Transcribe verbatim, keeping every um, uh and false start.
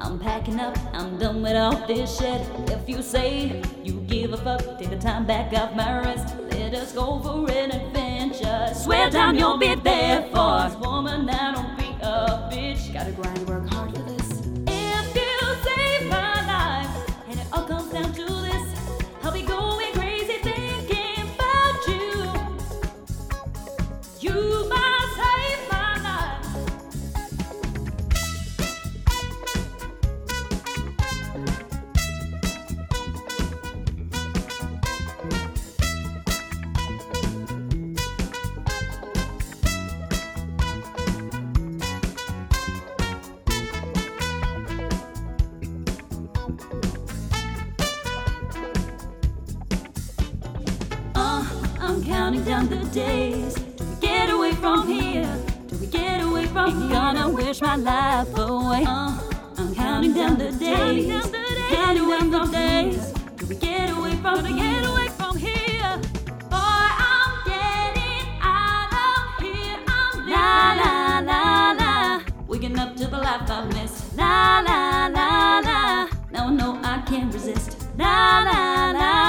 I'm packing up, I'm done with all this shit. If you say you give a fuck, take the time back off my wrist. Let us go for an adventure. Swear down you'll be there for this woman. Now don't be a bitch. Gotta grind, work hard for this. If you save my life, and it all comes down to this, I'll be going crazy thinking about you. You must save my life. I'm counting down the days till we get away from here, till we get away from here. Ain't gonna wish my life away. Uh, I'm counting down the days, counting down the days till we get away from here, get away from here. Boy, I'm getting out of here. I'm living. La la la la, waking up to the life I've missed. La la la la, now I know I can't resist. La la la.